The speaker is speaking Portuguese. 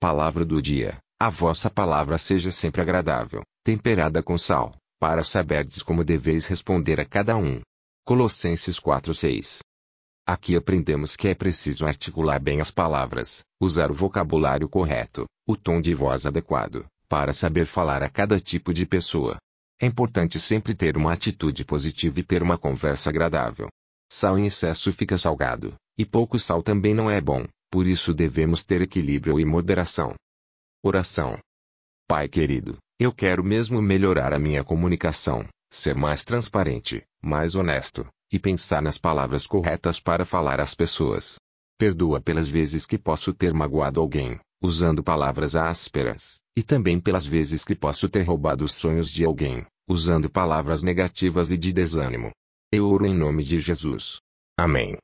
Palavra do dia. A vossa palavra seja sempre agradável, temperada com sal, para saberdes como deveis responder a cada um. Colossenses 4:6. Aqui aprendemos que é preciso articular bem as palavras, usar o vocabulário correto, o tom de voz adequado, para saber falar a cada tipo de pessoa. É importante sempre ter uma atitude positiva e ter uma conversa agradável. Sal em excesso fica salgado, e pouco sal também não é bom, por isso devemos ter equilíbrio e moderação. Oração. Pai querido, eu quero mesmo melhorar a minha comunicação, ser mais transparente, mais honesto, e pensar nas palavras corretas para falar às pessoas. Perdoa pelas vezes que posso ter magoado alguém, usando palavras ásperas, e também pelas vezes que posso ter roubado os sonhos de alguém, usando palavras negativas e de desânimo. Eu oro em nome de Jesus. Amém.